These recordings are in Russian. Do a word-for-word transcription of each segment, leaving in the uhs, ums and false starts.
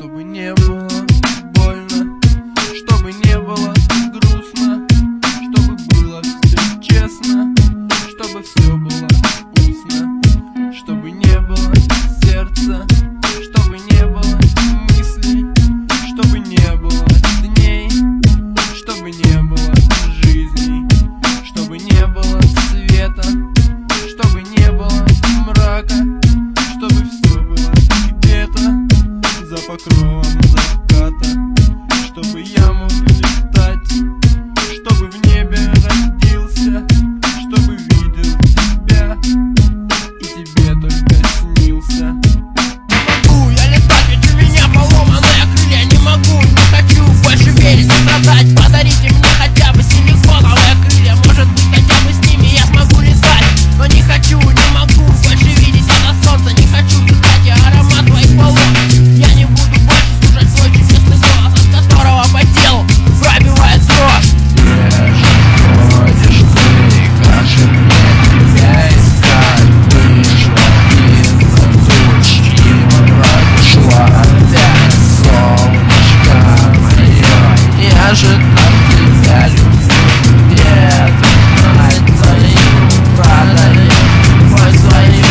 Чтобы не было больно, чтобы не было грустно, чтобы было все честно, чтобы все было вкусно, чтобы не было сердца, чтобы не было мыслей, чтобы не было дней, чтобы не было жизней, чтобы не было света, чтобы не было мрака, чтобы все было где-то за покровом заката, чтобы я мог летать, чтобы в небе родился, чтобы видел тебя и тебе только снился. Могу я летать, ведь у меня поломанные крылья. Не могу, не хочу больше верить и страдать. Подарите мне хотя бы силиконовые крылья. Может быть, хотя бы с ними я смогу летать. Но не хочу, не могу больше видеть это солнце. Не хочу вдыхать я аромат твоих волос. Я не буду больше слушать свой чудесный голос, от которого по телу пробивает дрожь. Ходишь ты, как же мне тебя искать? Вышла из-за тучки, прошла опять солнышко мое. Я же так тебя люблю, где-то мать твою, подари мой свою.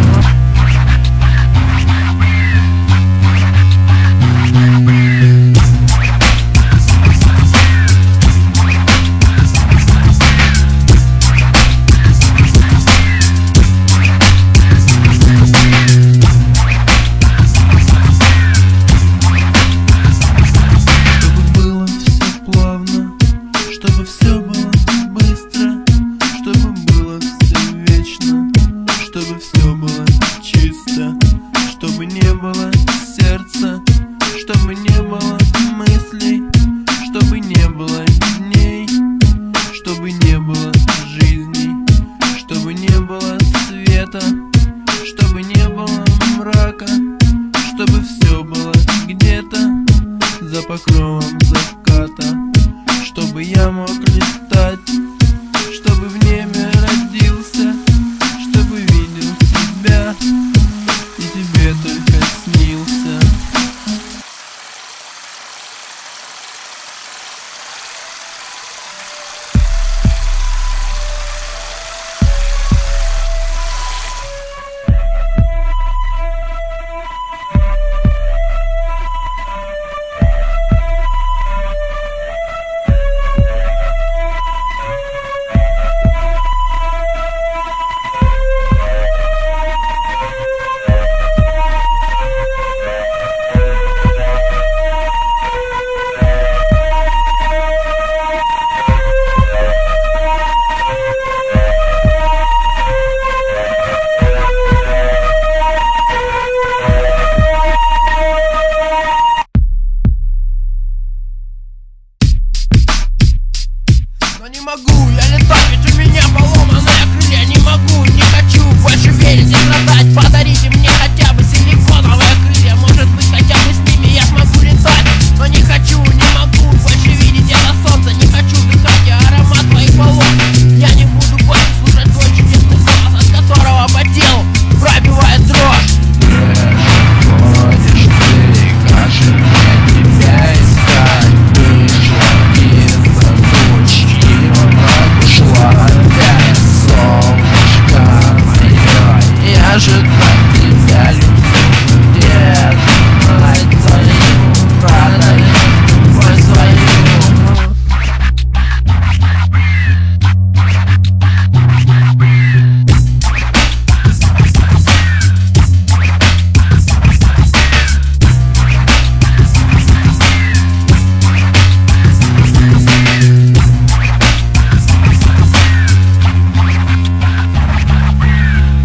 Чтобы все было быстро, чтобы было все вечно, чтобы все было чисто, чтобы не было сердца, чтобы не было мыслей, чтобы не было дней, чтобы не было жизней, чтобы не было света, чтобы не